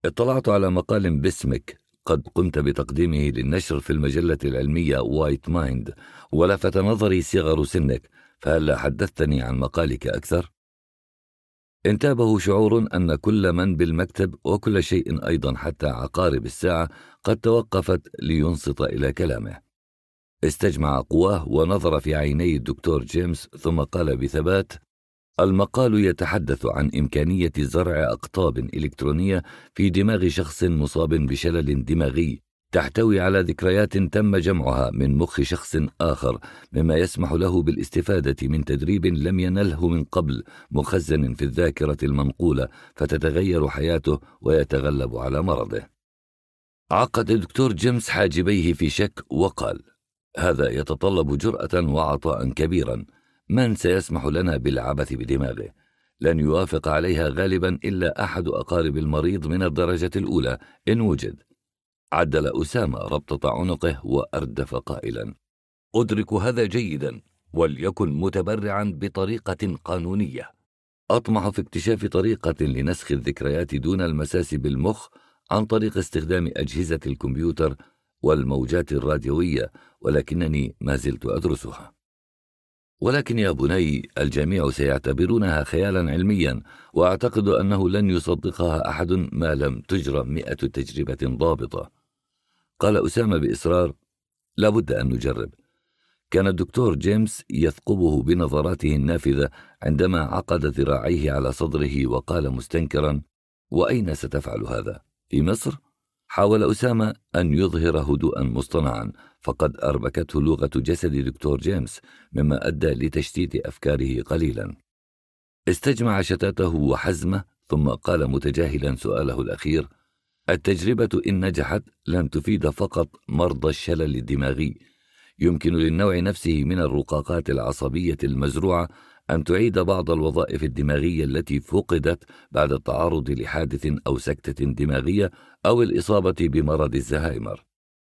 اطلعت على مقال باسمك قد قمت بتقديمه للنشر في المجلة العلمية وايت مايند، ولفت نظري صغر سنك، فهل حدثتني عن مقالك أكثر؟ انتابه شعور أن كل من بالمكتب وكل شيء أيضا حتى عقارب الساعة قد توقفت لينصت إلى كلامه. استجمع قواه ونظر في عيني الدكتور جيمس ثم قال بثبات: المقال يتحدث عن إمكانية زرع أقطاب إلكترونية في دماغ شخص مصاب بشلل دماغي تحتوي على ذكريات تم جمعها من مخ شخص آخر، مما يسمح له بالاستفادة من تدريب لم ينله من قبل مخزن في الذاكرة المنقولة، فتتغير حياته ويتغلب على مرضه. عقد الدكتور جيمس حاجبيه في شك وقال: هذا يتطلب جرأة وعطاء كبيرا. من سيسمح لنا بالعبث بدماغه؟ لن يوافق عليها غالبا إلا أحد أقارب المريض من الدرجة الأولى إن وجد. عدل أسامة ربطة عنقه وأردف قائلا: أدرك هذا جيدا، وليكن متبرعا بطريقة قانونية. أطمح في اكتشاف طريقة لنسخ الذكريات دون المساس بالمخ عن طريق استخدام أجهزة الكمبيوتر والموجات الراديوية، ولكنني ما زلت أدرسها. ولكن يا بني، الجميع سيعتبرونها خيالا علميا، وأعتقد أنه لن يصدقها أحد ما لم تجرى 100 تجربة ضابطة. قال أسامة بإصرار: لابد أن نجرب. كان الدكتور جيمس يثقبه بنظراته النافذة عندما عقد ذراعيه على صدره وقال مستنكرا: وأين ستفعل هذا؟ في مصر؟ حاول أسامة أن يظهر هدوءا مصطنعا، فقد أربكته لغة جسد دكتور جيمس، مما أدى لتشتيت أفكاره قليلا. استجمع شتاته وحزمه ثم قال متجاهلا سؤاله الأخير: التجربة إن نجحت لن تفيد فقط مرضى الشلل الدماغي، يمكن للنوع نفسه من الرقاقات العصبية المزروعة أن تعيد بعض الوظائف الدماغية التي فقدت بعد التعرض لحادث أو سكتة دماغية أو الإصابة بمرض الزهايمر.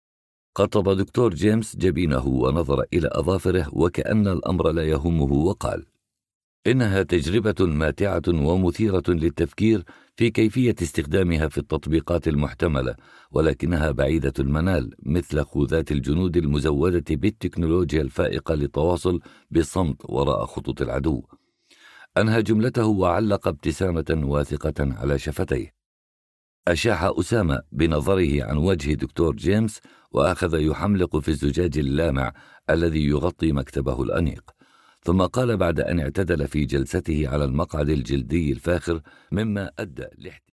قطب دكتور جيمس جبينه ونظر إلى أظافره وكأن الأمر لا يهمه وقال: إنها تجربة ماتعة ومثيرة للتفكير في كيفية استخدامها في التطبيقات المحتملة، ولكنها بعيدة المنال مثل خوذات الجنود المزودة بالتكنولوجيا الفائقة للتواصل بالصمت وراء خطوط العدو. أنهى جملته وعلق ابتسامة واثقة على شفتيه. أشاح أسامة بنظره عن وجه دكتور جيمس وأخذ يحملق في الزجاج اللامع الذي يغطي مكتبه الأنيق، ثم قال بعد أن اعتدل في جلسته على المقعد الجلدي الفاخر مما أدى